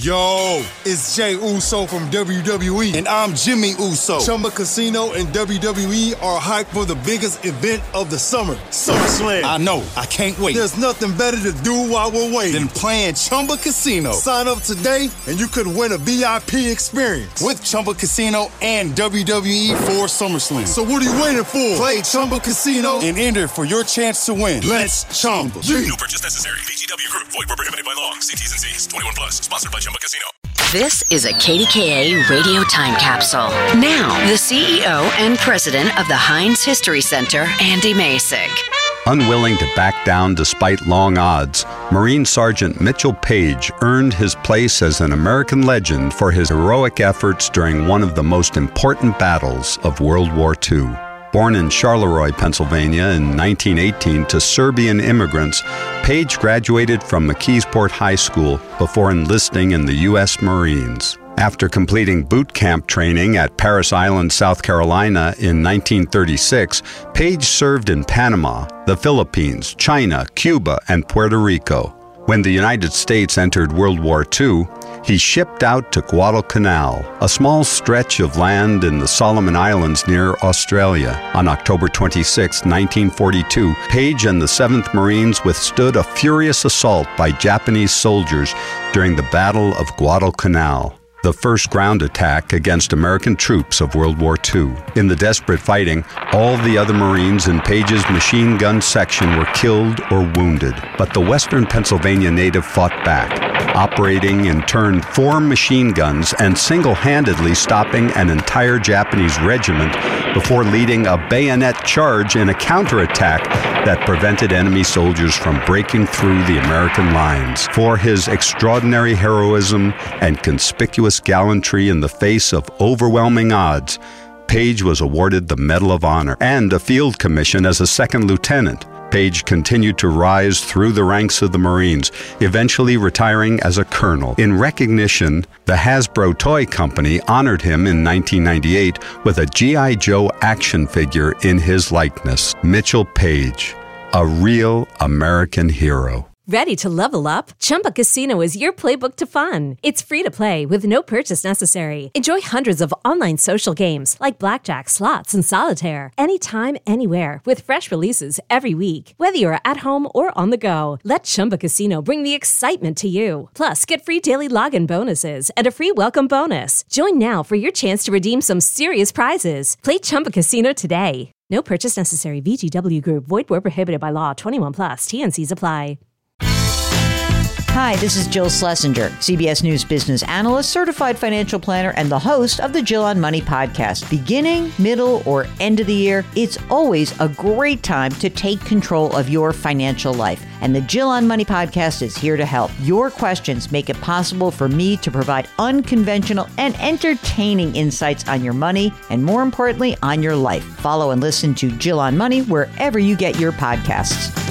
Yo, it's Jey Uso from WWE, and I'm Jimmy Uso. Chumba Casino and WWE are hyped for the biggest event of the summer, SummerSlam. I know, I can't wait. There's nothing better to do while we're waiting than playing Chumba Casino. Sign up today, and you could win a VIP experience with Chumba Casino and WWE for SummerSlam. So what are you waiting for? Play Chumba Casino and enter for your chance to win. Let's Chumba. No purchase necessary. VGW Group. Void where prohibited by law. See T's and C's. 21 plus. Sponsored by Chumba Casino. This is a KDKA radio time capsule. Now, the CEO and president of the Heinz History Center, Andy Masich. Unwilling to back down despite long odds, Marine Sergeant Mitchell Page earned his place as an American legend for his heroic efforts during one of the most important battles of World War II. Born in Charleroi, Pennsylvania in 1918 to Serbian immigrants, Page graduated from McKeesport High School before enlisting in the U.S. Marines. After completing boot camp training at Parris Island, South Carolina in 1936, Page served in Panama, the Philippines, China, Cuba, and Puerto Rico. When the United States entered World War II, he shipped out to Guadalcanal, a small stretch of land in the Solomon Islands near Australia. On October 26, 1942, Page and the 7th Marines withstood a furious assault by Japanese soldiers during the Battle of Guadalcanal, the first ground attack against American troops of World War II. In the desperate fighting, all the other Marines in Page's machine gun section were killed or wounded, but the Western Pennsylvania native fought back, operating in turn 4 machine guns and single-handedly stopping an entire Japanese regiment before leading a bayonet charge in a counterattack that prevented enemy soldiers from breaking through the American lines. For his extraordinary heroism and conspicuous gallantry in the face of overwhelming odds, Page was awarded the Medal of Honor and a field commission as a second lieutenant. Page continued to rise through the ranks of the Marines, eventually retiring as a colonel. In recognition, the Hasbro Toy Company honored him in 1998 with a G.I. Joe action figure in his likeness. Mitchell Page, a real American hero. Ready to level up? Chumba Casino is your playbook to fun. It's free to play with no purchase necessary. Enjoy hundreds of online social games like blackjack, slots, and solitaire. Anytime, anywhere with fresh releases every week. Whether you're at home or on the go, let Chumba Casino bring the excitement to you. Plus, get free daily login bonuses and a free welcome bonus. Join now for your chance to redeem some serious prizes. Play Chumba Casino today. No purchase necessary. VGW Group. Void where prohibited by law. 21 plus. T&Cs apply. Hi, this is Jill Schlesinger, CBS News business analyst, certified financial planner, and the host of the Jill on Money podcast. Beginning, middle, or end of the year, it's always a great time to take control of your financial life. And the Jill on Money podcast is here to help. Your questions make it possible for me to provide unconventional and entertaining insights on your money and, more importantly, on your life. Follow and listen to Jill on Money wherever you get your podcasts.